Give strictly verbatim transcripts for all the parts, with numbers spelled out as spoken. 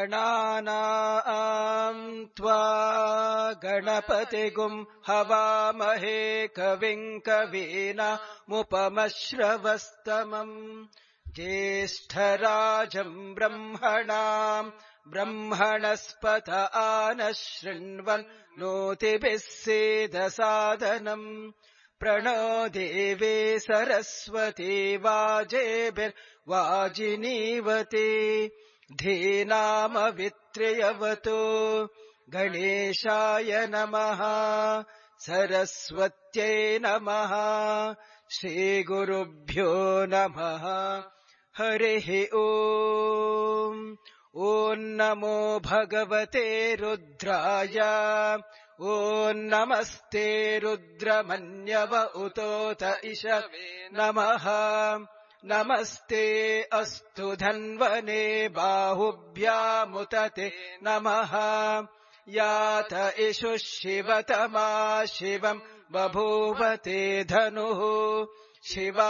गणानां त्वा गणपतिगुं हवामहे कविं कवीनामुपमश्रवस्तमम् ज्येष्ठराजम् ब्रह्मणाम् ब्रह्मणस्पत आनः शृण्वन् नोतिभिः सेदसादनम् प्रणो देवे सरस्वती वाजेभिर्वाजिनीवते धीनामवित्र्यवतो गणेशाय नमः सरस्वत्यै नमः श्रीगुरुभ्यो नमः हरिः ओम् ॐ नमो भगवते रुद्राय ॐ नमस्ते रुद्रमन्यव उतोत इषवे नमः नमस्ते अस्तु धन्वने बाहुभ्यामुतते नमः यात इषु शिवतमा शिवम् बभूवते धनुः शिवा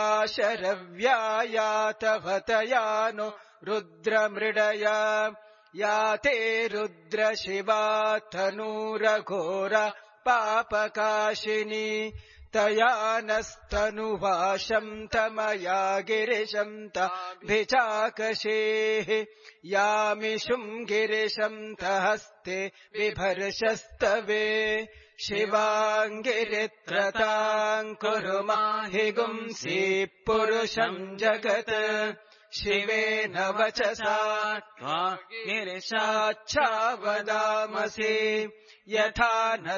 शरव्यायातवतयानो रुद्रमृडया याते रुद्रशिवा तनूरघोर पापकाशिनी तया नस्तनुवाशं तमया गिरिशं तभिचाकशेः यामिषुं गिरिशं तहस्ते बिभर्षस्तवे शिवाङ्गिरित्रतां कुरु माहि गुंसि पुरुषं जगत् शिवेन वचसा गिरिशाच्छावदामसि यथा नः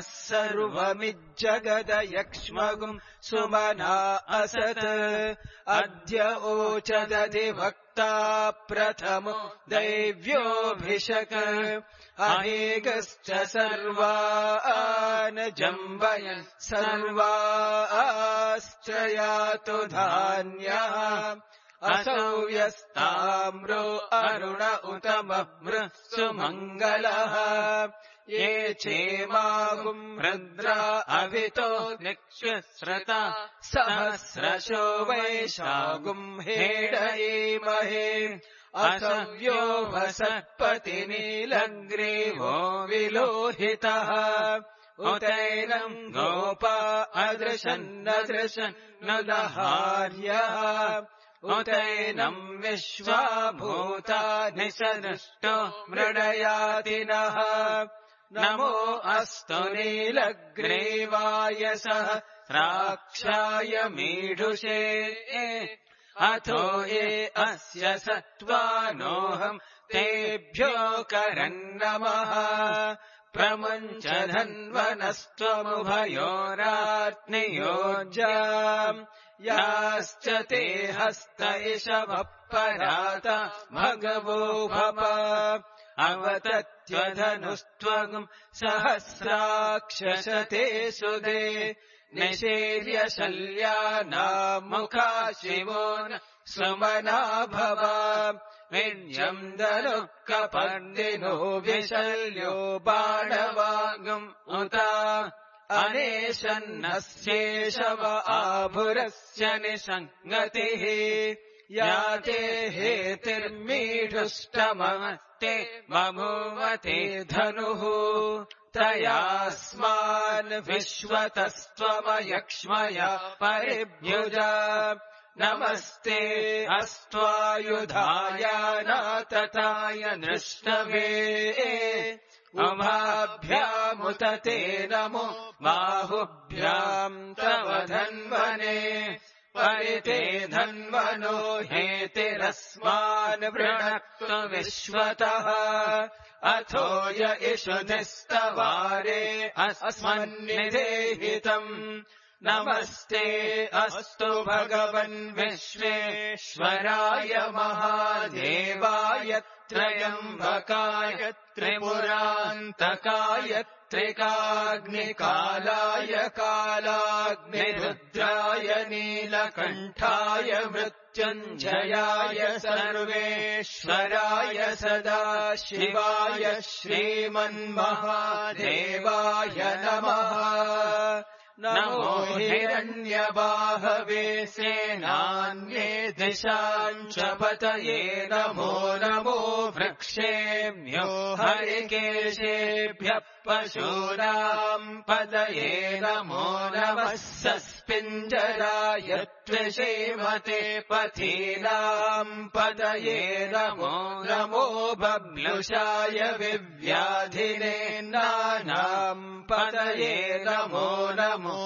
सर्वमिज्जगदयक्ष्मगुं सुमना असत् अद्य ओचदधिवक्ता प्रथमो दैव्योऽभिषक् अहेगश्च सर्वान् जम्बयन् सर्वाश्च यातु धान्यः असौ व्यस्ताम्रो अरुण उतमभृत्सु मङ्गलः ये चेमागुं रुद्रा अवितो निक्षुश्रता सहस्रशो वैशागुं हेडयेमहे असव्यो वसत्पतिनीलग्रीवो विलोहितः उतैनम् गोपा अदृशन्नदृशन् न दहार्यः उतैनम् विश्वाभूतानि सदृष्टो मृडयातिनः नमो अस्तु नीलग्रीवाय सहस्राक्षाय मीढुषे अथो ये अस्य सत्त्वानोऽहम् तेभ्यो करन्नमः प्रमुञ्च धन्वनस्त्वमुभयोरात्नियोज्याम् याश्च ते हस्त इषवः परात भगवो भव अवतत्यधनुस्त्वम् सहस्राक्षशते सुदे निशीर्य शल्यानामुखा शिवो न सुमना भव विद्यम् दनुः कपर्दिनो विशल्यो बाणवागम् उता अनेशन्नस्येषव आभुरस्य निसङ्गतिः याते हेतिर्मीढुष्टमस्ते बभूवते धनुः तयास्मान् विश्वतस्त्वमयक्ष्मया परिभ्युजा नमस्ते अस्त्वायुधाय नातताय नृष्टवे उभाभ्यामुतते नमो बाहुभ्याम् तव धन्वने परिते धन्वनो हेतिरस्मान् वृणक्तु विश्वतः अथो य इषुधिस्तवारे अस्मन्निदेहितम् नमस्ते अस्तु भगवन् विश्वेश्वराय महादेवाय त्रयम्बकाय त्रिपुरान्तकाय त्रिकाग्निकालाय कालाग्निरुद्राय नीलकण्ठाय मृत्युञ्जयाय सर्वेश्वराय सदाशिवाय श्रीमन्महादेवाय नमः नमो हिरण्यबाहवे सेनान्ये दिशाञ्च पतये नमो नमो वृक्षेभ्यो हरिकेशेभ्यः पशूनाम् पतये नमो नमः सस्पिञ्जराय त्रिषीमते पथीनाम् पतये नमो नमो बभ्लुषाय विव्याधिने नानाम् पतये नमो नमो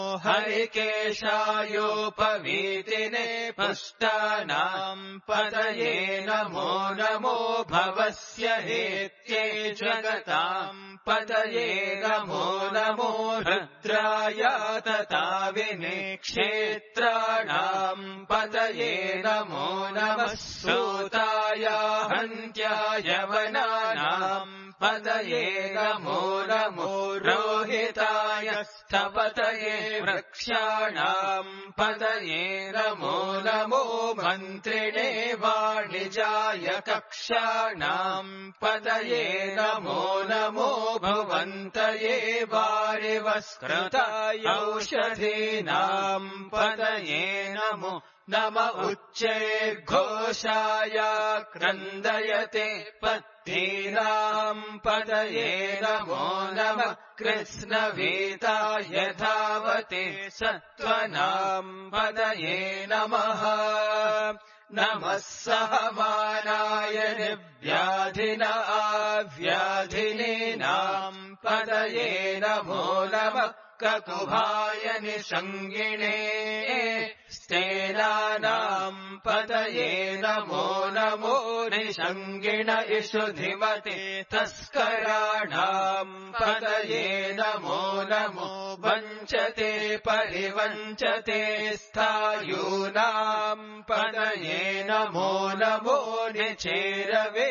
हरिकेशायोपवीतिने पुष्टानाम् पतये नमो नमो भवस्य हेत्ये जगताम् पतये नमो नमो रुद्राय तताविने क्षेत्राणाम् पतये नमो नमः सूताय हन्त्याय वनानाम् पतये नमो नमो रोहिताय स्थपतये वृक्षाणाम् पतये नमो नमो मन्त्रिणे वाणिजाय कक्षाणाम् पतये नमो नमो भवन्तये वारिवस्कृताय औषधीनाम् पतये नमो नम उच्चैर्घोषाय क्रन्दयते पत्नीनाम् पतये नमो नमः कृष्णवीताय धावते सत्त्वनाम् पतये नमः नमः सहमानाय निर्व्याधिना व्याधिनीनाम् पतये नमो नमः ककुभाय निषङ्गिणे स्तेनानाम् पतये नमो नमो निषङ्गिण इषुधिमते तस्कराणाम् पतये नमो नमो वञ्चते परिवञ्चते स्थायूनाम् पतये नमो नमो निचेरवे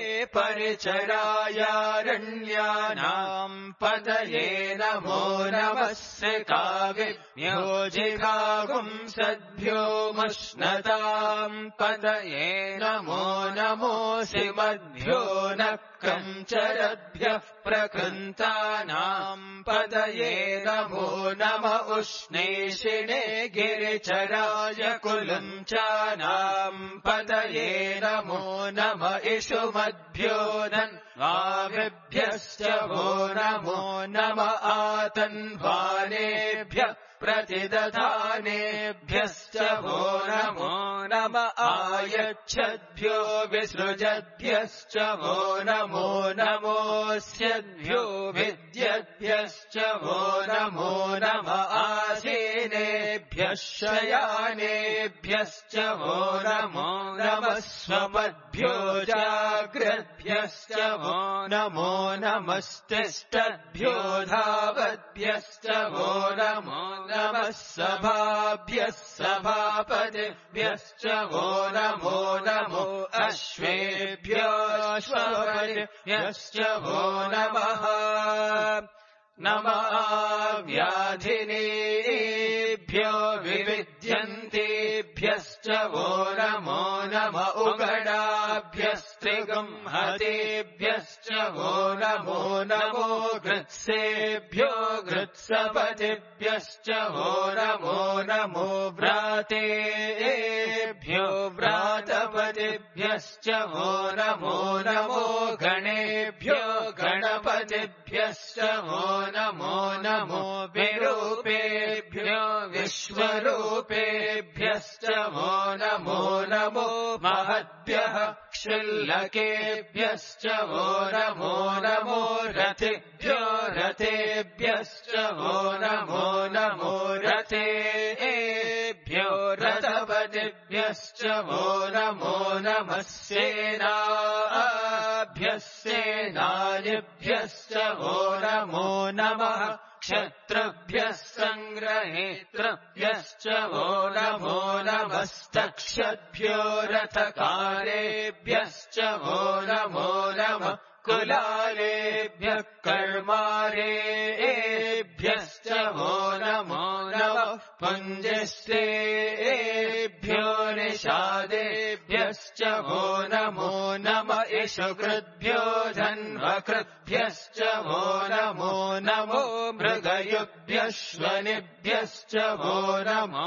परिचरायारण्यानाम् पतये नमो नमः काव्यो जिघागुम् सद्भ्यो मश्नताम् पतये नमो नमोऽसि मद्भ्यो नक्रम् चरद्भ्यः प्रकृन्तानाम् पतये नमो नम उष्णेशिने गिरिचराय कुलुञ्चानाम् पतये नमो नम इषुमद्भ्यो धन्वाभिभ्यश्च वो नमो नम आतन्वानेभ्यः प्रतिदधानेभ्यश्च वो नमो नम आयच्छद्भ्यो विसृजद्भ्यश्च वो नमो नमोऽस्यद्भ्यो विद्यद्भ्यश्च वो नमो नम आसीनेभ्यः शयानेभ्यश्च वो नमो नमः स्वपद्भ्यो जाग्रद्भ्यश्च वो नमो नमस्तिष्ठद्भ्यो धावद्भ्यश्च वो नमो नमः सभाभ्यः सभापतिभ्यश्च वो नमो नमो अश्वेभ्यो अश्वपतिभ्यश्च वो नमः नमः व्याधिनेभ्यो विविध्यन्तेभ्यश्च वो नमो नम उगडाभ्यस्त्रिगंहतेभ्यश्च वो नमो नमो गृत्सेभ्यो गृत्सपतिभ्यश्च वो नमो नमो व्रातेभ्यो व्रातपतिभ्यश्च वो नमो नमो गणेभ्यो गणपतिभ्यश्च वो नमो नमो विरूपेभ्यो विश्वरूपेभ्यश्च वो नमो नमो महद्भ्यः क्षुल्लकेभ्यश्च वो नमो नमो रथिभ्यो रथेभ्यश्च वो नमो नमो रथेभ्यो रथपतिभ्यश्च वो नमो नमः सेनाभ्यः सेनानिभ्यश्च वो नमो नमः क्षत्रभ्यः सङ्ग्रहेतृभ्यश्च वो नमो नमस्तक्षद्भ्यो रथकारेभ्यश्च वो नमो नमः कुलालेभ्यः कर्मारेभ्यश्च वो नमो नमः पुञ्जस्तेभ्यो निषादेभ्यश्च वो नमो नम इषुकृद्भ्यो धन्वकृद्भ्यश्च वो नमो नमो मृगयुभ्यश्वनिभ्यश्च वो नमो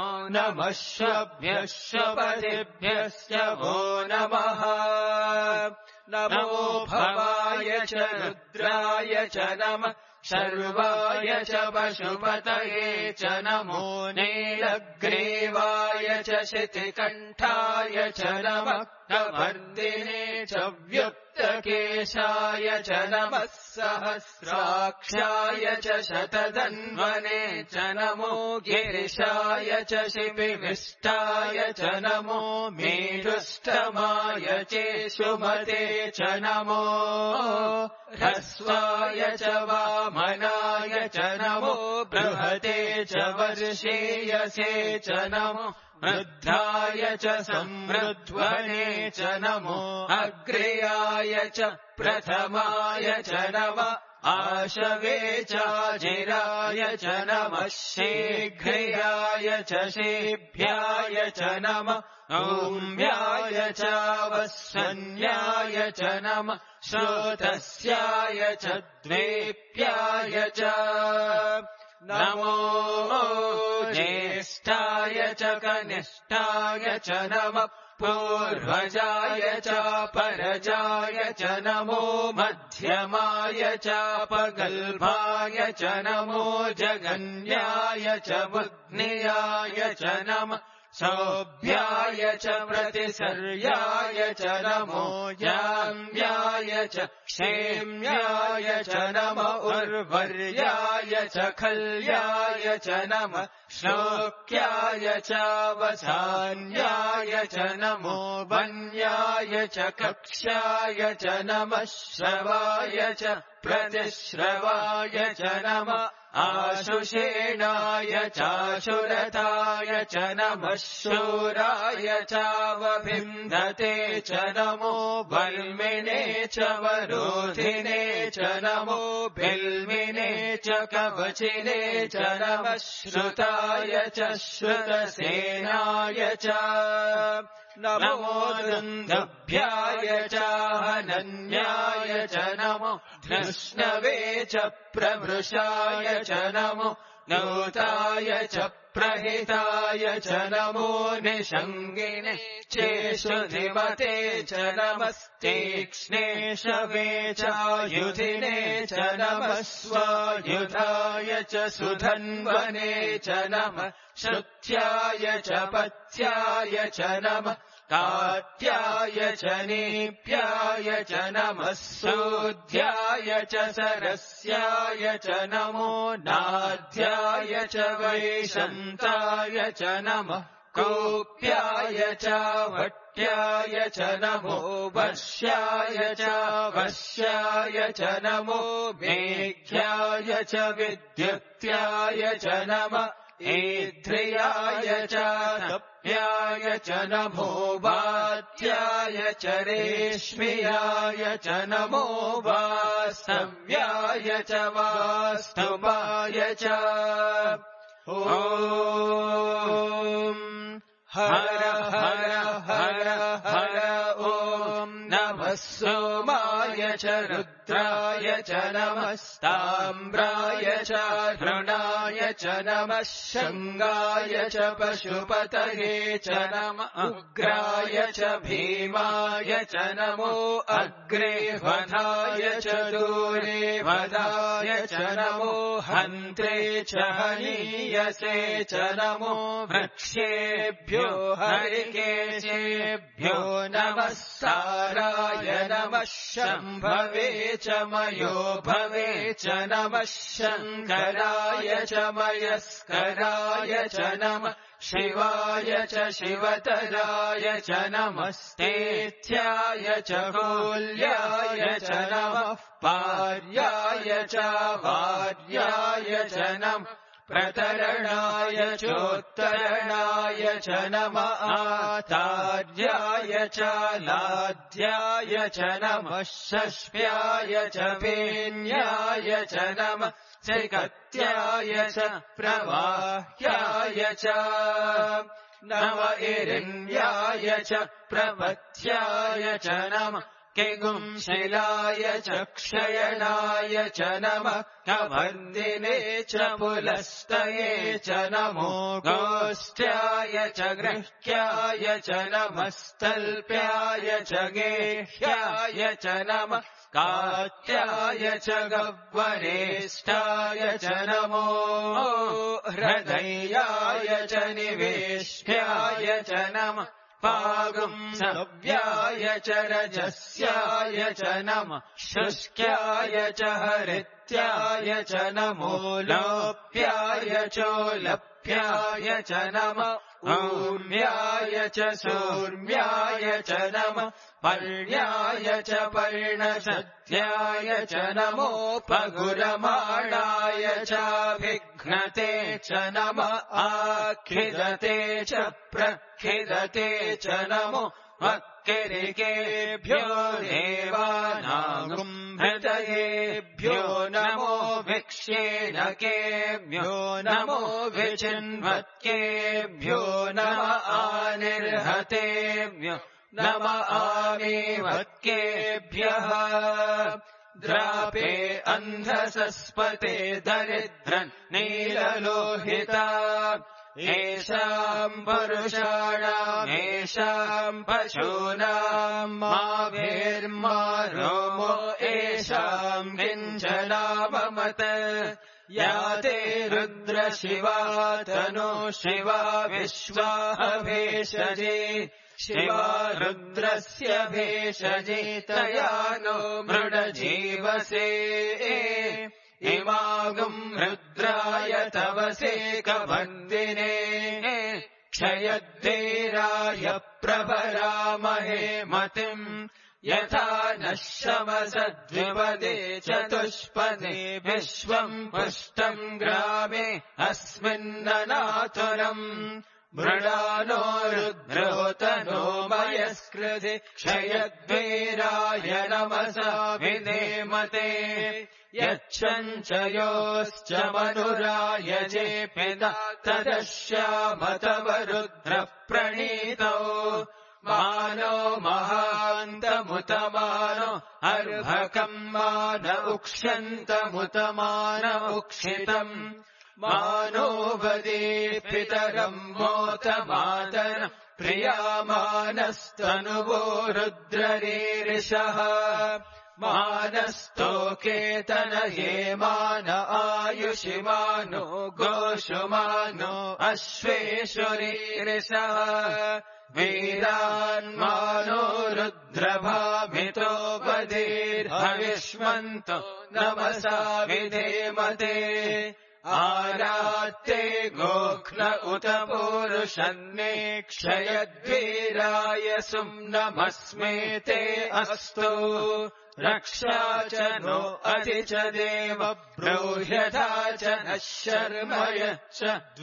नमश्वभ्यश्वपतिभ्यश्च वो नमः नमो भवाय च रुद्राय च नमः सर्वाय च पशुपतये च नमो नीलग्रीवाय च शितिकण्ठाय च नमः कवर्दिने च व्युक्तकेशाय च नमः सहस्राक्षाय च शतधन्वने च नमो गिरिशाय च शिपिविष्टाय च नमो मेरुष्टमाय चेषुमते च नमो ह्रस्वाय च वामनाय च नमो बृहते च वर्षेयसे च नमो वृद्धाय च संवृध्वने च नमो अग्र्याय च प्रथमाय च नमः आशवे चाजिराय च नमः शीघ्राय च शीभ्याय च नमः औम्याय चावस्वन्याय च नमः श्रोतस्याय च द्वेप्याय च नमो ज्येष्ठाय च कनिष्ठाय च नमः पूर्वजाय च परजाय च नमो मध्यमाय च पगल्भाय च नमो जगन्याय च बुध्नियाय च नमः सौभ्याय च प्रतिसर्याय च नमो याम्याय च क्षेम्याय च नमः उर्वर्याय च खल्याय च नमः श्लोक्याय च वसान्याय च नमो वन्याय च कक्ष्याय च नमः श्रवाय च प्रतिश्रवाय च नमः आशुषेणाय चाशुरथाय च नमः शूराय चावभिन्दते च नमो वल्मिने च वरोधिने च नमो बिल्मिने च कवचिने च नमः श्रुताय च श्रुतसेनाय च नमो दुन्दुभ्याय च हनन्याय च नमो धृष्णवे च प्रवृषाय च नमो नौताय च प्रहिताय च नमो निषङ्गिने चेषुधिमते च नमस्तीक्ष्णे शवे चायुधिने च नमः स्वायुधाय च सुधन्वने च नमः श्रुत्याय च पथ्याय च नमः कात्याय च नीप्याय च नमः सूध्याय च सरस्याय च नमो नाध्याय च वैशन्ताय च नमः कौप्याय च वट्याय च नमो वश्याय च वश्याय च नमो मेघ्याय च विद्युत्याय च नमः ईध्रियाय च तप्याय च नमो वात्याय च रेश्म्याय च नमो वास्तव्याय च वास्तुपाय च ॐ हर हर हर हर ॐ नमः सोमाय च रुद्राय च नमस्ताम्राय च हृणाय च नमः शङ्गाय च पशुपतये च नमः उग्राय च भीमाय च नमो अग्रे वधाय च दूरे वधाय च नमो हन्त्रे च हनीयसे च नमो वृक्षेभ्यो हरिकेशेभ्यो नमः साराय नमः शम्भवे च मयो भवे च नमः शङ्कराय च मयस्कराय च नमः शिवाय च शिवतराय च नमस्तेथ्याय च कोल्याय च नमः पार्याय च वार्याय च नमः प्रतरणाय चोत्तरणाय च नमः आतार्याय च लाध्याय च नमः षष्ठ्याय च पेन्याय च नमः त्रिकत्याय च प्रवाह्याय च नम इरिन्द्याय च प्रपथ्याय च नमः किगुंशिलाय च क्षयणाय च नमः कवर्दिने च पुलस्तये च नमो गोष्ठ्याय च गृह्याय च नमस्तल्प्याय च गेह्याय च नमः कात्याय च गह्वरेष्ठाय च नमो हृदयाय च निवेष्ट्याय च नमः पागुंसव्याय च रजस्याय च नमः शुष्क्याय च हरित्याय च नमो लोप्याय चोलप्याय च नमः ऊर्म्याय च सूर्म्याय च नमः पर्ण्याय च पर्णशत्याय च नमो पगुरमाणाय चाभिघ्नते च नमः आखिदते च प्रखिदते च नमो वक्किरिकेभ्यो देवानां हृदयेभ्यो नमो विक्ष्येणकेभ्यो नमो विचिन्वत्केभ्यो नमः आनिर्हतेभ्यो नम आमेवत्केभ्यः द्रापे अन्धसस्पते दरिद्रन् नीललोहिता येषाम् पुरुषाणाम् येषाम् पशूनाम् माभिर्मा रोमो येषाम् किञ्चनाममत या ते रुद्रशिवा तनो शिवा विश्वाभेषजे शिवा रुद्रस्य भेषजितया नो मृडजीवसे इमागुम् रुद्राय तवसे कवर्दिने क्षयद्वीराय प्रभरामहे मतिम् यथा नः शमसद्विपदे चतुष्पदे विश्वम् पुष्टम् ग्रामे अस्मिन्ननातुरम् मृडानो रुद्रोतनो मयस्कृति क्षयद्वीराय नमसा विधेमते यच्छञ्चयोश्च मनुराय जेपिदा तदश्यामतव रुद्रः प्रणीतौ मानो महान्तमुतमानो अर्भकम् मान उक्ष्यन्तमुतमान उक्षितम् मानो वदे पितरम् मोतमातर प्रियामानस्तनुवो रुद्ररीरिषः मानस्तोकेतनये मान आयुषिमानो गोषुमानो अश्वेषुरीरिषः वीरान्मानो रुद्रभामितो वधीर्हविष्मन्तो नमसा विधेमते आरात्ते गोघ्न उत पूरुषन्ने क्षयद्वीराय सुम्नमस्मेते अस्तु रक्षा च नो अति च देव ब्रूह्यथा च नः शर्मय च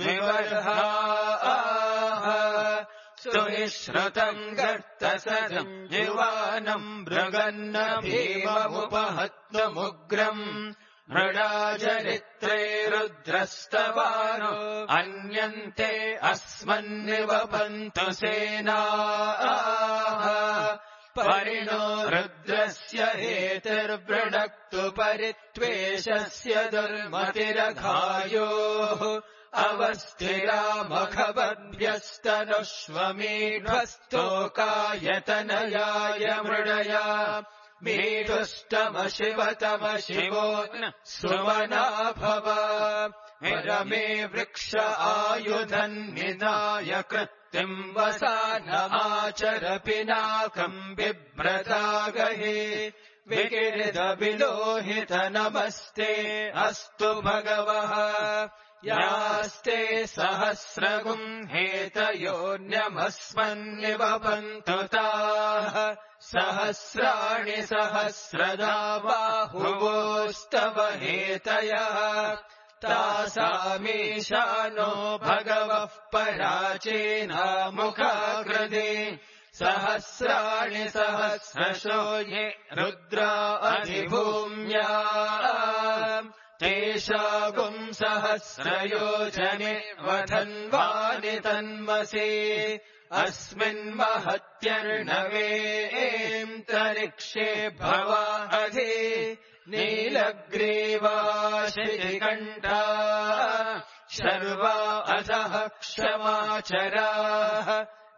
द्विवर्हाः स्तुहिश्रुतम् गर्तसदम् युवानम् मृगन्न भीममुपहत्तमुग्रम् मृडाचरित्रे रुद्रस्तवानो अन्यन्ते अस्मन्निवपन्तु सेनाः परिणो रुद्रस्य हेतिर्वृणक्तु परित्वेषस्य दुर्मतिरघायोः अवस्थिरामखवभ्यस्तनुष्वमीढ्वस्तोकायतनयाय मृडया मीढुष्टमशिवतमशिवो सुमना भव परमे वृक्ष आयुधन्निनाय कृत्तिम् वसानमाचर पिनाकम् बिभ्रतागहे विकिरितविलोहित नमस्ते अस्तु भगवः यास्ते सहस्रगुम् हेतयोऽन्यमस्मन्निवपन्तु ताः सहस्राणि सहस्रदा बाहुवोस्तव हेतयः तासामीशानो भगवः पराचीनामुखाकृते सहस्राणि सहस्रशो ये रुद्रा अधिभूम्या तेषागुम् सहस्रयोजने वधन्वानि तन्मसि अस्मिन्महत्यर्णवेऽन्तरिक्षे भवा अधि नीलग्रीवाशितिकण्ठा शर्वा अधः क्षमाचराः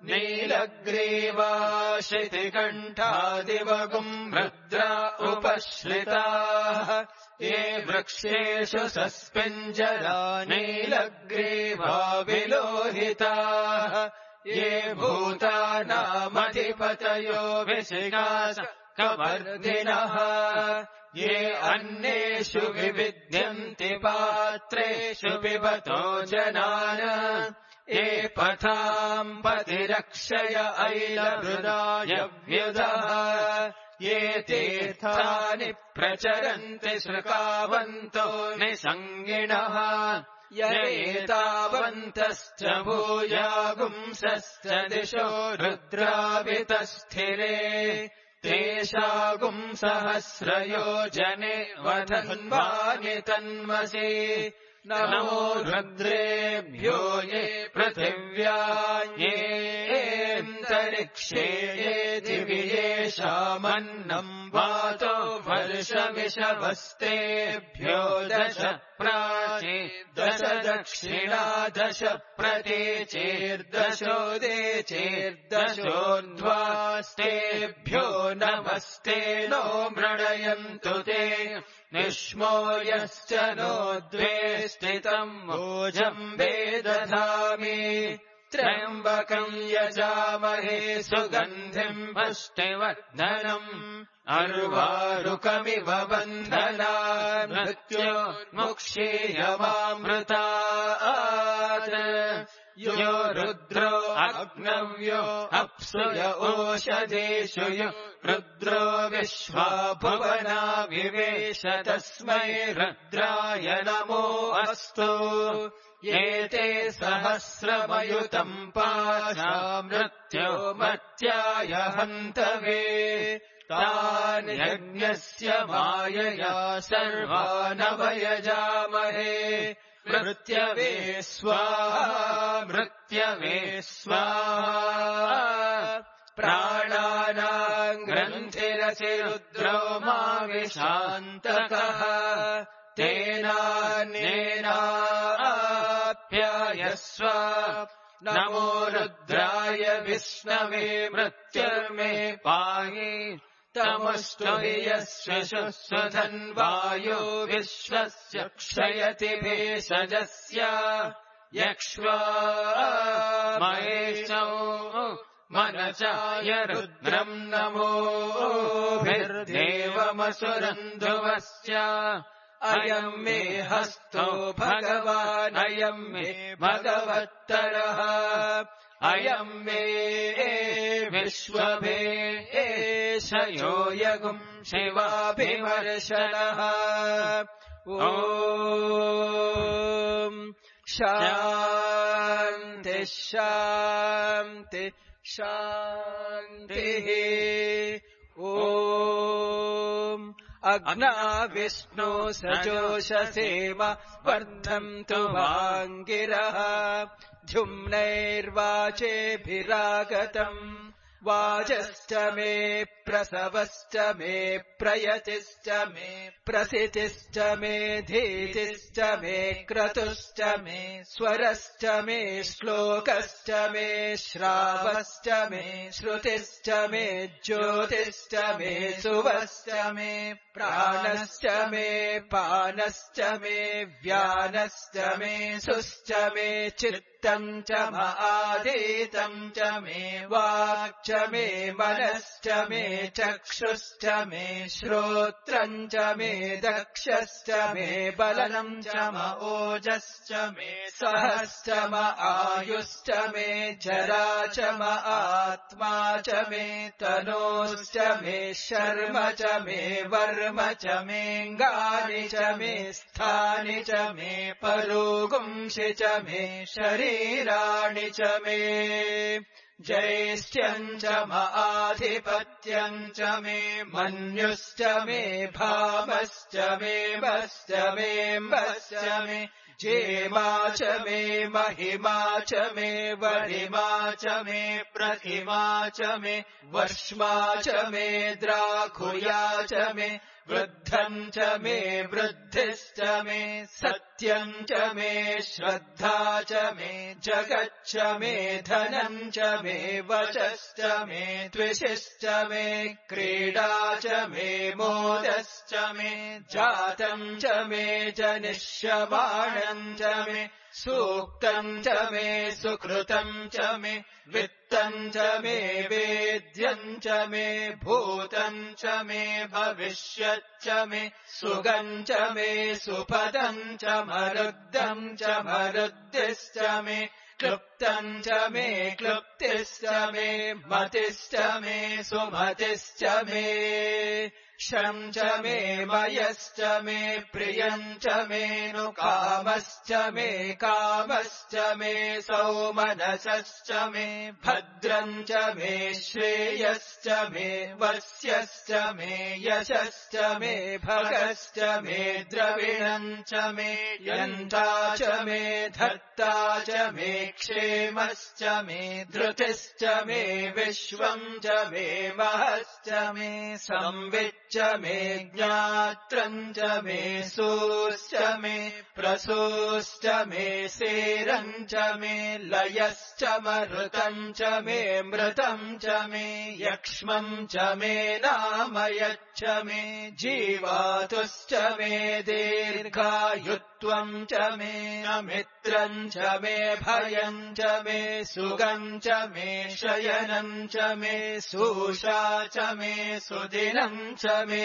नीलग्रीवाशितिकण्ठादिवगुम् रुद्रा उपश्रिताः ये वृक्षेषु सस्पिञ्जरा नीलग्रीवा विलोहिताः ये भूतानामधिपतयो विशिखासकवर्धिनः ये अन्येषु विविध्यन्ति पात्रेषु पिबतो जनान् ये पथाम् पतिरक्षय ऐलहृदाय व्युधः ये तीर्थानि प्रचरन्ति श्रुकावन्तो निसङ्गिणः एतावन्तश्च भूयागुंसश्च दिशो रुद्रावितस्थिरे तेषागुम् सहस्रयोजने वधन्वानि तन्मसि नमो रुद्रेभ्यो ये पृथिव्यान्येऽन्तरिक्षे ये दिवि येषामन्नम् वातो वर्षमिषवस्तेभ्यो दश प्राचे दश दक्षिणा दश प्रतीचेर्दशोदेचेर्दशोर्ध्वास्तेभ्यो नमस्ते नो मृणयन्तु ते निष्मो यश्च नो द्वे स्थितम् ओजम् वेदधामि त्र्यम्बकम् यजामहे सुगन्धिम् पुष्टिवर्धनम् अर्वारुकमिव बन्धना मृत्यो मुक्षीयमामृतात् यो रुद्रो अग्नव्यो अप्सुय ओषधेषु यो रुद्रो विश्वा भुवना विवेश तस्मै रुद्राय नमो अस्तु एते सहस्रमयुतम् पाशा मृत्यो मत्याय हन्तवे तान् यज्ञस्य मायया सर्वानवयजामहे मृत्यवे स्वाहा मृत्यवे स्वाहा प्राणानाम् ग्रन्थिरसि रुद्रो माविशान्तकः तेनान्येनाप्यायस्व नमो रुद्राय विष्णवे मृत्युर्मे पाहि तमुष्टु हि यस्वधन्वायो विश्वस्य क्षयति भेषजस्य यक्ष्वा महेशौ मनचाय रुद्रम् नमोभिर्देवमसुरन्धुवस्य अयम् मे हस्तो भगवान् अयम् मे भगवत्तरः अयम् मे विश्वभेशयो यगुम् शिवाभिमर्शनः ॐ शान्ति शान्ति शान्तिः ॐ अग्ना विष्णु सजोषसेम वर्धन्तु वाङ्गिरः द्युम्नैर्वाचेभिरागतम् वाजश्च मे प्रसवश्च मे प्रयतिश्च मे प्रसितिश्च मे धीतिश्च मे क्रतुश्च मे स्वरश्च मे श्लोकश्च मे श्रावश्च मे श्रुतिश्च मे ज्योतिश्च मे सुवश्च मे प्राणश्च मे पानश्च मे व्यानश्च मे सुश्च मे चित्तम् च महाधीतम् च मे वाक् च मे मनश्च मे चक्षुश्च मे श्रोत्रम् च मे दक्षश्च मे बलनम् च म ओजश्च मे सहश्च म आयुश्च मे जरा च म आत्मा च मे तनोश्च मे शर्म च मे वर्म च मेऽङ्गानि च मे स्थानि च मे परोगुंसि च मे शरीराणि च मे ज्येष्ठ्यम् च म आधिपत्यम् मर्त्यम् च मे मन्युश्च मे भामश्च मे वश्च मे वश्च मे जेमा च मे महिमा च मे वरिमा च मे प्रतिमा च मे वर्ष्मा च मे द्राघुया च मे वृद्धम् च मे वृद्धिश्च मे सत्यम् च मे श्रद्धा च मे जगच्च मे धनम् च मे वचश्च मे द्विषश्च मे क्रीडा च मे मोदश्च मे जातम् च मे जनिष्यमाणम् च मे सूक्तम् च मे सुकृतम् च मे वित्तम् च मे वेद्यम् च मे भूतम् च मे भविष्यच्च मे सुगम् च मे सुपदम् च मरुद्धम् च मरुद्दिश्च मे क्लुप्तम् च मे क्लुप्तिश्च मे मतिश्च मे सुमतिश्च मे शम् च मे मयश्च मे प्रियम् च मे नु कामश्च मे कामश्च मे सौमनसश्च मे भद्रम् च मे श्रेयश्च मे वस्यश्च मे यशश्च मे भगश्च मे द्रविणम् च मे यन्ता च मे धत्ता च मे क्षेमश्च मे धृतिश्च मे विश्वम् च मे महश्च मे संवित् च मे ज्ञात्रम् च मे सूश्च मे प्रसूश्च मे सेरम् च मे लयश्च मरुतम् च मे मृतम् च मे यक्ष्मम् च मे नामयच्च मे जीवातुश्च मे दीर्घायुत्वम् च मे अमित्रम् च मे भयम् च मे सुगम् च मे शयनम् च मे सूषा च मे सुदिनम् च मे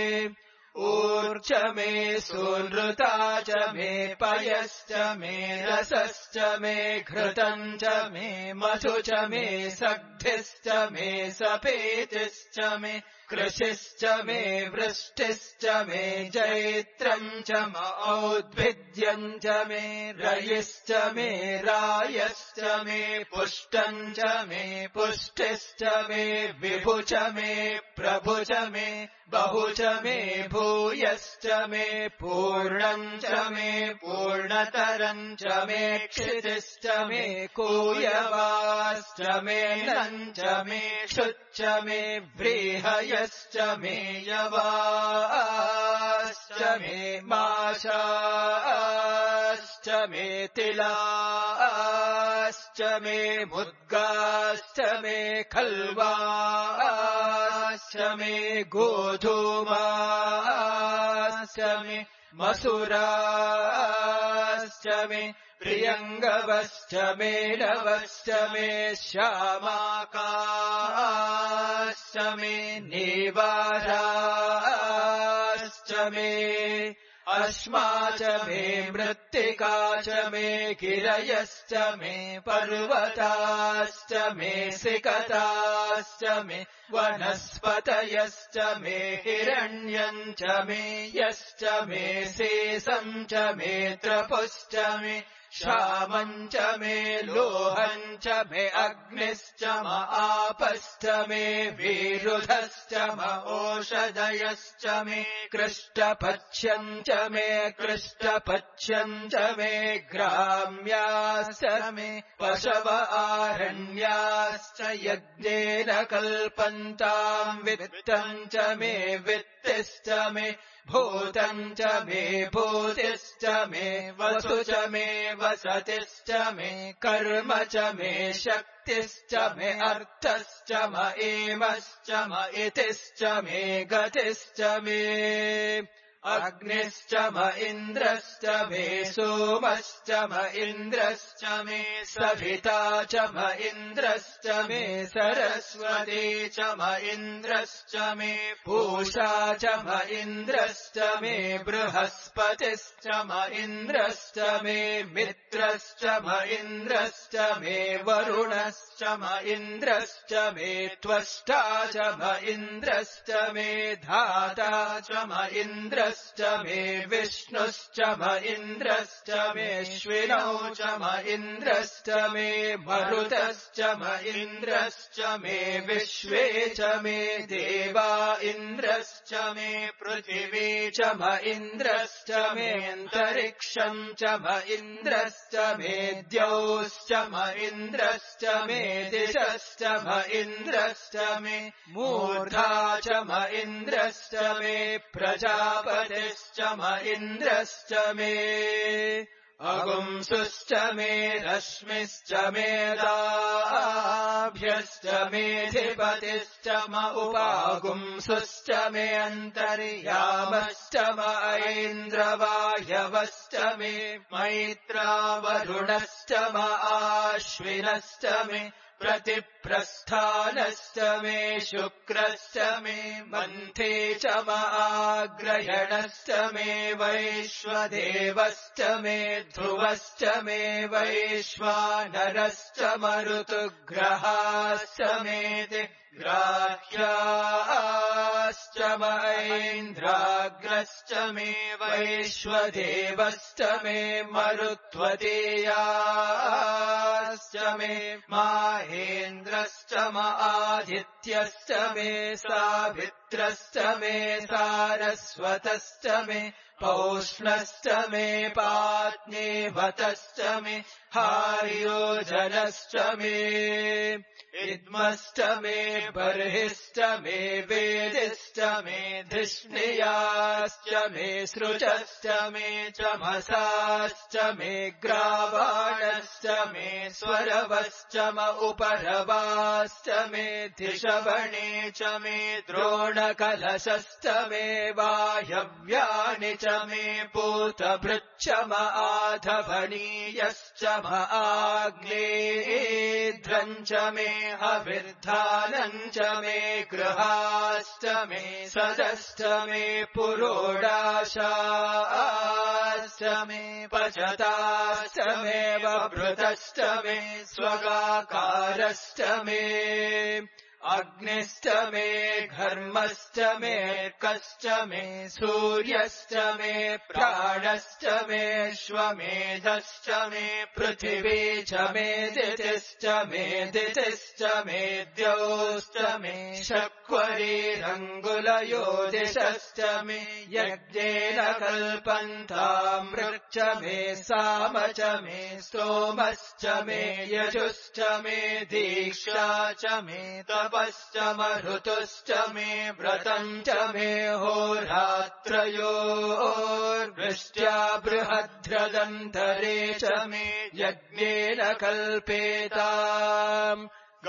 ऊर्च मे सुनृता च मे पयश्च मे रसश्च मे घृतम् च मे मधु च मे सग्धिश्च मे सपेतिश्च मे कृषिश्च मे वृष्टिश्च मे जैत्रम् च औद्भिद्यम् च मे रयिश्च मे रायश्च मे पुष्टम् च मे पुष्टिश्च मे विभु च मे प्रभु च मे बहु च मे भूयश्च मे पूर्णम् च मे पूर्णतरम् च मे क्षितिश्च मे कूयवाश्च मे नम् च मे क्षुच्च मे व्रीहयश्च मे यवाश्च मे माशाश्च मे तिलाश्च मे मुद्गाश्च मे खल्वाश्च मे गोधूमाश्च मे मसुराश्च मे प्रियङ्गवश्च मे नवश्च मे श्यामाकाश्च मे नीवाराश्च मे अश्मा च मे मृत्तिका च मे गिरयश्च मे पर्वताश्च मे सिकताश्च मे वनस्पतयश्च मे हिरण्यम् च मे यश्च मे शेषम् च मे त्रपुश्च मे श्यामम् च मे लोहम् च मे अग्निश्च म आपश्च मे विरुधश्च म ओषधयश्च मे कृष्टपक्ष्यम् च मे कृष्टपक्ष्यम् च मे ग्राम्याश्च मे पशव आरण्याश्च यज्ञेन कल्पन्ताम् वित्तम् च मे वित्तिश्च मे भूतम् च मे भूतिश्च मे वसु च मे वसतिश्च मे कर्म च मे शक्तिश्च मे अर्थश्च म एमश्च म इतिश्च मे गतिश्च मे अग्निश्च म इन्द्रश्च मे सोमश्च म इन्द्रश्च मे सविता च म इन्द्रश्च मे सरस्वती च म इन्द्रश्च मे पूषा च म इन्द्रश्च मे बृहस्पतिश्च म इन्द्रश्च मे मित्रश्च म इन्द्रश्च मे वरुणश्च म इन्द्रश्च मे त्वष्टा च म इन्द्रश्च मे धाता च म इन्द्रश्च रुद्रश्च मे विष्णुश्च म इन्द्रश्च मेऽश्विनौ च म इन्द्रश्च मे मरुतश्च म इन्द्रश्च मे विश्वे च मे देवा इन्द्रश्च मे पृथिवी च म इन्द्रश्च मेऽन्तरिक्षम् च म इन्द्रश्च मे द्यौश्च म इन्द्रश्च मे दिशश्च म इन्द्रश्च मे मूर्धा च म इन्द्रश्च मे प्रजापतिश्च म इन्द्रश्च मे अगुंसुश्च मे रश्मिश्च मेधाभ्यश्च मेधिपतिश्च म उपागुंसुश्च मे अन्तर्यामश्च म ऐन्द्रवायवश्च मे मैत्रावरुणश्च म आश्विनश्च मे प्रतिप्रस्थानश्च मे शुक्रश्च मे मन्थे च म आग्रयणश्च मे वैश्वदेवश्च मे ध्रुवश्च मे वैश्वानरश्च म ऋतुग्रहाश्च मे दिग्राह्याश्च म ऐन्द्राग्रश्च मे वैश्वदेवश्च मे मरुत्वतीयाश्च मे माहेन्द्रश्च म आदित्यश्च मे सावित्रश्च मे सारस्वतश्च मे पौष्णश्च मे पात्नीवतश्च मे हार्योजनश्च मे इद्मश्च मे बर्हिश्च मे वेदिश्च मे धिष्णियाश्च मे सृजश्च मे चमसाश्च मे ग्रावाणश्च मे स्वरवश्च म उपरवाश्च मे धिषवणे च मे द्रोणकलशश्च मे वायव्यानि च मे पूतभृच्च म आधवनीयश्च म आग्नेयेध्रम् च मे हविर्धानम् च मे गृहाश्च मे सदश्च मे पुरोडाशाश्च मे पचताश्च मे वभृतश्च मे स्वगाकारश्च मे अग्निश्च मे घर्मश्च मे कश्च मे सूर्यश्च मे प्राणश्च मे श्वमेधश्च मे पृथिवी च मे दितिश्च मे दितिश्च मे द्यौश्च मे शक्वरीरङ्गुलयो दिशश्च मे यज्ञेन कल्पन्ताम् मृक्च मे साम च मे स्तोमश्च मे यजुश्च मे दीक्षा च मे तपश्च म ऋतुश्च मे व्रतम् च मे होरात्रयोर्वृष्ट्या बृहद्रदन्तरे च मे यज्ञेन कल्पेताम्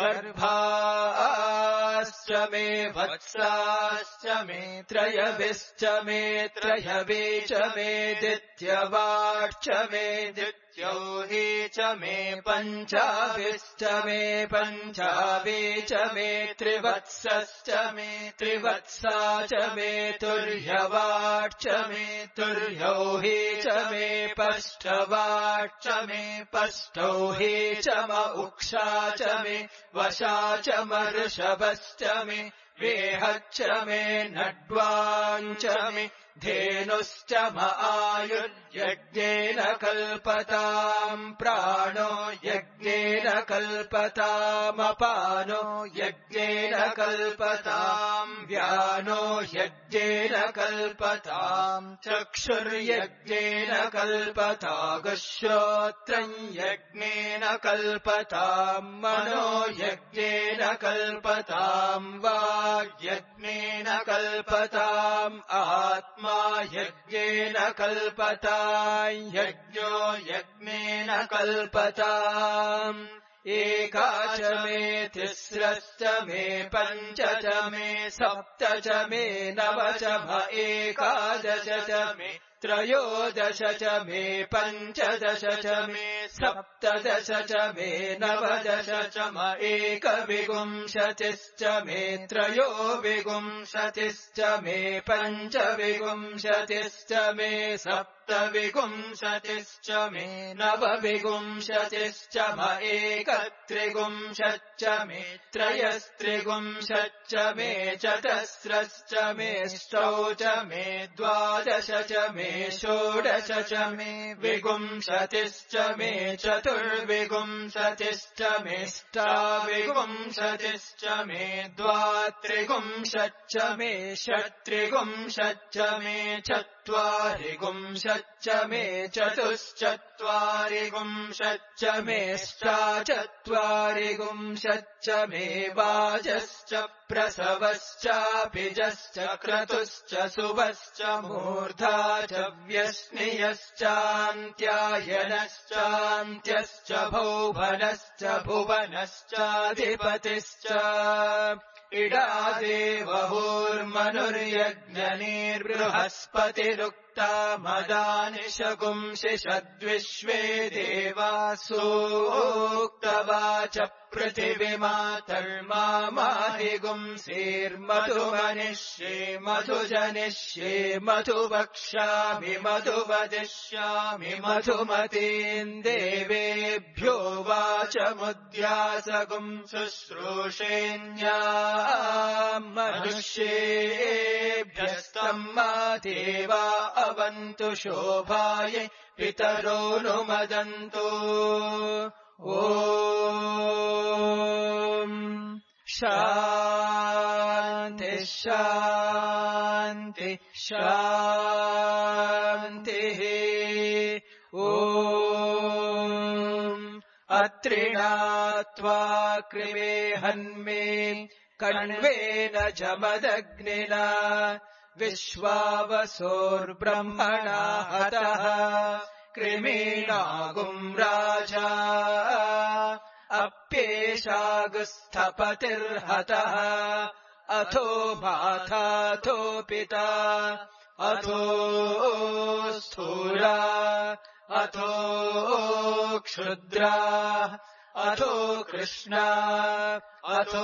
गर्भाश्च मे वत्साश्च मे त्रयभिश्च मे त्रयवे च मे दित्यवाक्ष मे दित्यौहि च मे पञ्चाभिश्च मे पञ्चावे च मे त्रिवत्सश्च मे त्रिवत्सा च मे तुर्यवाक्ष मे तुर्यौहि च मे पष्ठवाक्ष मे पष्ठौहि च म उक्षा च मे वशा च म ऋषभश्च मे वेहच्च मे नड्वाञ्च मे धेनुश्च म आयुर्यज्ञेन कल्पताम् प्राणो यज्ञेन कल्पतामपानो यज्ञेन कल्पताम् व्यानो यज्ञेन कल्पताम् चक्षुर्यज्ञेन कल्पतागुश्रोत्रम् यज्ञेन कल्पताम् मनो यज्ञेन कल्पताम् वाग्यज्ञेन कल्पताम् आत्मा यज्ञेन कल्पताम् यज्ञो यज्ञेन कल्पताम् एका च मे तिस्रश्च मे पञ्च च मे सप्त च मे नव च म एकादश च मे त्रयोदश च मे पञ्चदश च मे सप्तदश च मे नवदश च म एकविंशतिश्च मे त्रयोविंशतिश्च मे पञ्चविंशतिश्च मे सप्त सप्तविगुंशतिश्च मे नवविगुंशतिश्च म एकत्रिगुंशच्च मे त्रयस्त्रिगुंशच्च मे चतस्रश्च मे ष्टौ च मे द्वादश च मे षोडश च मे विगुंशतिश्च मे चतुर्विगुंशतिश्च मे ष्टाविगुंशतिश्च मे द्वात्रिगुंशच्च मे षट्त्रिगुंशच्च मे चत्वारिगुंशच्च मे चतुश्चत्वारिगुंशच्च मे ष्टाचत्वारिगुंशच्च मे वाजश्च प्रसवश्चापिजश्च क्रतुश्च सुवश्च मूर्धा च व्यश्नियश्चान्त्यायनश्चान्त्यश्च भौभनश्च भुवनश्चाधिपतिश्च इडादेवहुर्मनुर्यज्ञनिर्बृहस्पतिरुक्ता मदानिशगुंसिषद्विश्वे देवासूक्तवाच पृथिविमातर्मामाहिगुंसेर्मधुमनिष्ये मधुजनिष्ये मधुवक्ष्यामि मधुवदिष्यामि मधुमतीन् देवेभ्यो वाचमुद्यासगुं शुश्रूषेण्या मनुष्येभ्यस्तम् मा देवा अवन्तु शोभायै पितरो नुमदन्तु ॐ शान्ति शान्ति शान्तिः ॐ अत्रिणात्वा कृमे हन्मे कण्वेन जमदग्निना विश्वावसोर्ब्रह्मणा हतः कृमीणागुम् राजा अप्येषागुस्थपतिर्हतः अथो माथाथो पिता अथो स्थूला अथो क्षुद्रा अथो कृष्णा अथो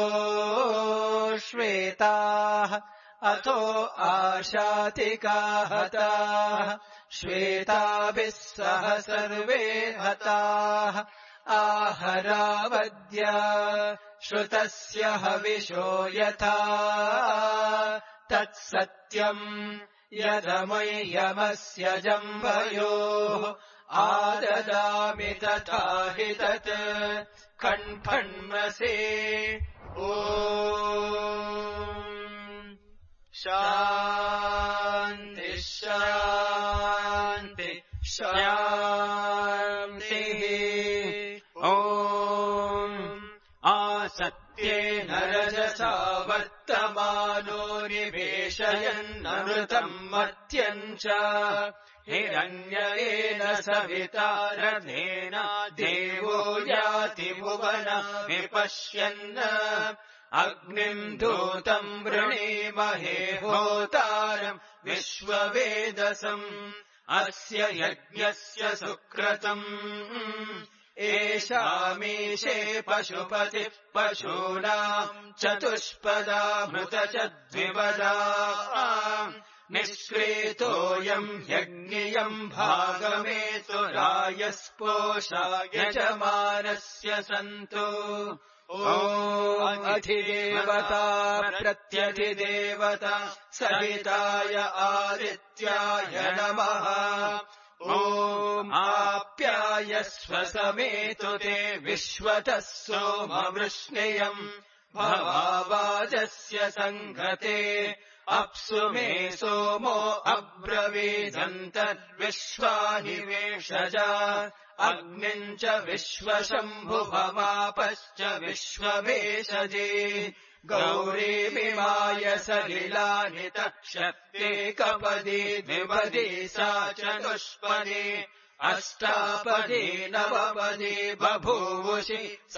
श्वेताः अथो आशातिकाः हताः श्वेताभिः सह सर्वे हताः आहरावद्या श्रुतस्य हविषो यथा तत्सत्यम् यदमह्यमस्य जम्भयोः आददामि तथा हि तत् कण्ठन्मसे ॐ शान्ति शान्ति शान्तिः ॐ आसत्येन रजसा वर्तमानो निवेशयन्नमृतम् मर्त्यम् च हिरण्येन सविता रथेन देवो याति भुवन विपश्यन् अग्निम् दूतम् वृणीमहे होतारम् विश्ववेदसम् अस्य यज्ञस्य सुक्रतम् एषामीशे पशुपतिः पशूनाम् चतुष्पदामृत च द्विपदा निष्क्रेतोऽयम् यज्ञियम् भागमेतु रायस्पोषा यजमानस्य सन्तु ॐ अधिदेवता प्रत्यधिदेवता सहिताय आदित्याय नमः ॐ आप्यायस्व समेतु ते विश्वतः सोमवृष्णियम् भवावाजस्य सङ्गते अप्सु मे सोमो अब्रवीदन्तर्विश्वानि वेषजा अग्निम् च विश्वशम्भुभमापश्च विश्ववेशजे गौरीमिमाय सलिलानि तक्षत्ते कपदी द्विपदी सा चतुष्पदी अष्टापदी नवपदी बभूवुषि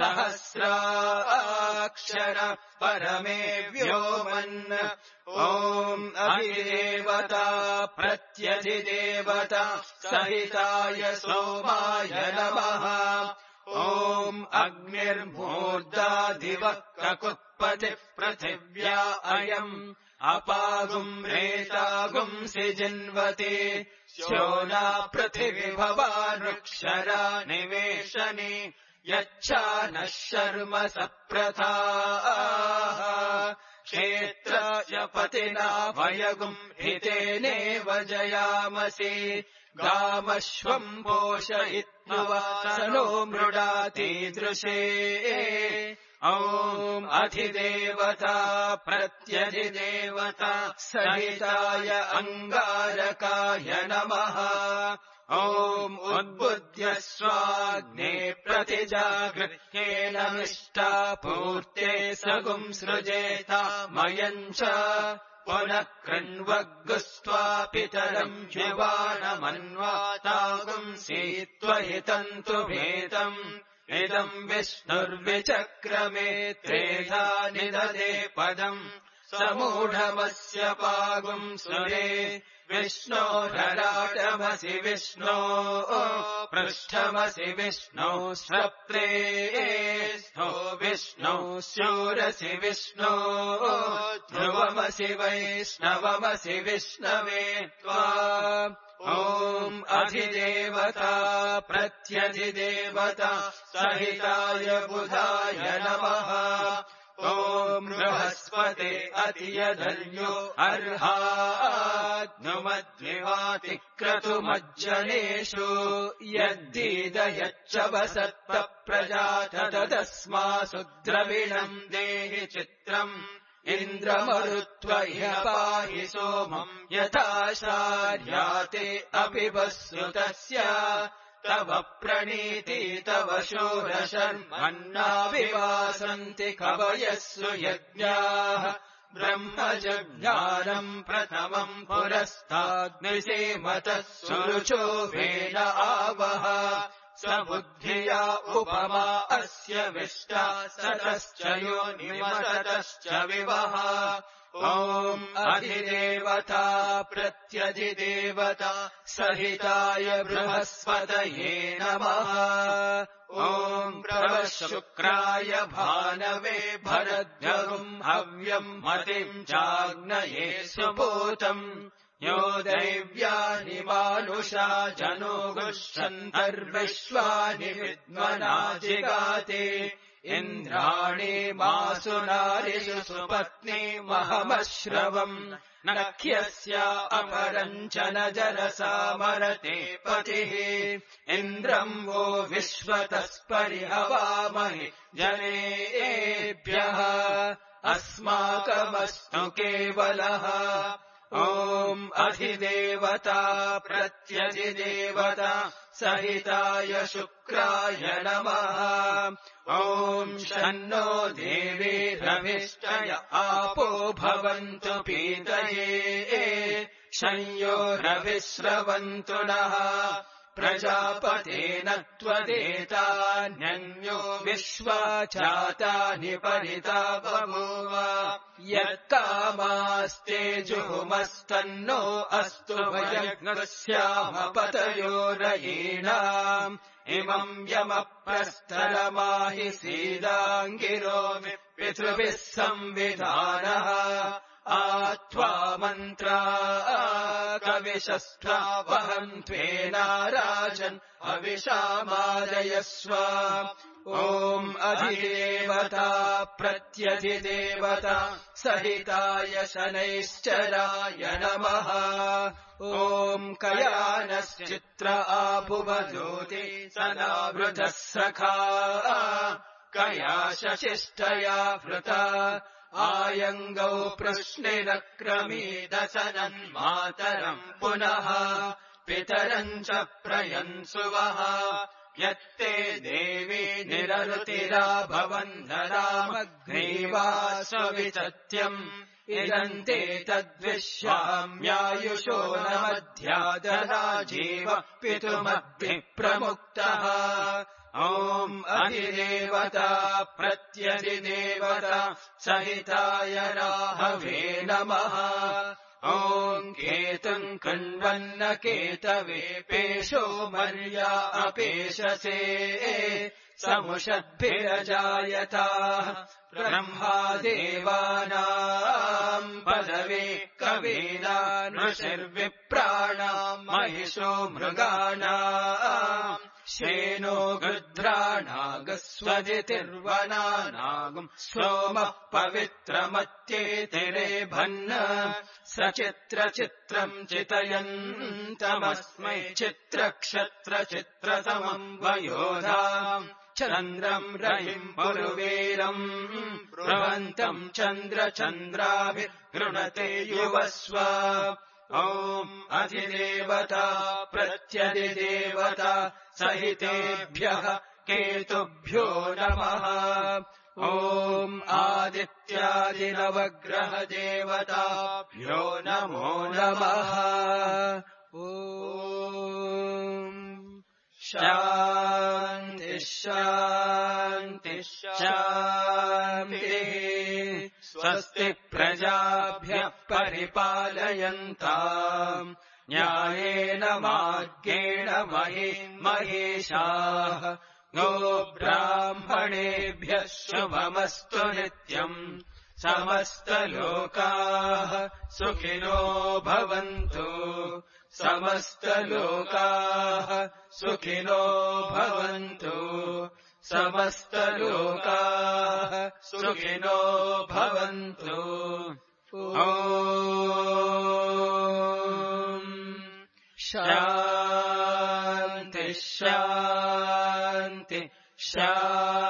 सहस्राक्षर परमे व्योमन् ॐ अधिदेवता प्रत्यधिदेवता सहिताय सोमाय नमः ॐ अग्निर्मूर्धा दिवः ककुत्पतिः पृथिव्या अयम् अपागुम् रेतागुंसि जिन्वति स्योना पृथिविभवा वृक्षरा निवेशनि यच्छा नः शर्म सप्रथाः क्षेत्रस्य पतिना वयगुम् हितेनेव जयामसि गामश्वम् पोषयित्वा सनो मृडातीदृशे ॐ अधिदेवता प्रत्यधिदेवता सहिताय अङ्गारकाय नमः ॐ उद्बुद्ध्य स्वाग्ने प्रतिजागृह्येन मिष्टा पूर्ते सगुम् सृजेता मयम् च पुनः कृण्वग्गुस्त्वा पितरम् युवानमन्वातागुंसि त्वहितम् तु भेदम् इदम् विष्णुर्विचक्रमे त्रेधा निददे पदम् समूढमस्य पागुम् सुरे विष्णोरराटमसि विष्णो पृष्ठमसि विष्णो स्वप्रेस्थो विष्णो शूरसि विष्णो ध्रुवमसि वैष्णवमसि विष्णवे त्वा ॐ अधिदेवता प्रत्यधिदेवता सहिताय बुधाय नमः ॐ बृहस्पते अतियधर्यो अर्हाद्नुमद्विवातिक्रतुमज्जनेषु यद्दीदयच्च वसत्त प्रजात तदस्मासु द्रविणम् देहि चित्रम् इन्द्रमरुत्वह्य पाहि सोमम् यथाशार्याते अपि वस्रुतस्य तव प्रणीति तव शूरशर्मन्ना विवासन्ति कवयस्सु यज्ञाः ब्रह्मजज्ञानम् प्रथमम् पुरस्ताद्निसेमतः सुरुचोभेन आवह स बुद्धिया उपमा अस्य विष्टा सतश्च योनिमतश्च विवह ॐ अधिदेवता प्रत्यधिदेवता सहिताय बृहस्पतये नमः ॐ प्रवशुक्राय भानवे भरद्भगुम् हव्यम् मतिम् चाग्नये सुपूतम् यो दैव्यानि मानुषा जनोगुष्यन्तर्विश्वानि विद्मना जिगाते इन्द्राणि मासु नारिषु सुपत्नी महमश्रवम् नख्यस्य अपरम् च न जरसा मरते पतिः इन्द्रम् वो विश्वतस्परिहवामहि जनेभ्यः अस्माकमस्तु केवलः ॐ अधिदेवता प्रत्यधिदेवता सहिताय शुक्राय नमः ॐ शन्नो देवी रविष्टय आपो भवन्तु पीतये शंयो रविस्रवन्तु नः प्रजापतेन त्वदेतान्यन्यो विश्वा चातानि परिता बभूव यत्कामास्ते जुहुमस्तन्नो अस्तु वयज्ञस्याम पतयोरयीणाम् इमम् यमप्रस्तरमाहि सीदाङ्गिरो पितृभिः संविधानः आत्वा मन्त्रा कविशस्त्वा वहन्त्वेनाराजन् अविशामादयस्व ॐ अधिदेवता प्रत्यधिदेवता सहिताय शनैश्चराय नमः ॐ कयानश्चित्र आभुवज्योति सदावृतः सखा कया शशिष्टया वृता आयङ्गौ प्रश्निरक्रमीदशनन्मातरम् पुनः पितरम् च प्रयन्सुवः यत्ते देवी निररुतिरा भवन्धरामग्रीवा स्ववितत्यम् इदन्ते तद्विश्वाम्यायुषो न मध्यादराजीव पितुमग्निः प्रमुक्तः ॐ अधिदेवता प्रत्यधिदेवता सहिताय राहवे नमः ॐ केतुम् कृण्वन्न केतवे पेशो मर्या अपेशसे समुषद्भिरजायताः ब्रह्मा देवानाम् पदवे कवीनाम् ऋषिर्विप्राणाम् महिषो मृगाणाम् श्येनो गृध्राणागस्वदितिर्वनानागम् सोमः पवित्रमत्येतिरेभन्न सचित्रचित्रम् चितयन्तमस्मै चित्रक्षत्रचित्रसमम् वयोधाम् चन्द्रम् रविम् पुरुवीरम् ब्रुवन्तम् चन्द्रचन्द्राभिर्गृणते युवस्व ॐ अधिदेवता प्रत्यधिदेवता सहितेभ्यः केतुभ्यो नमः ॐ आदित्यादिनवग्रहदेवताभ्यो नमो नमः ॐ शान्ति शान्ति शान्तिः स्वस्ति प्रजाभ्यः परिपालयन्ताम् न्यायेन मार्गेण महि महेशाः गोब्राह्मणेभ्यः शुभमस्तु नित्यम् समस्तलोकाः सुखिनो भवन्तु समस्तलोकाः सुखिनो भवन्तु समस्तलोकाः सुखिनो भवन्तु ॐ शान्ति शान्ति शान्ति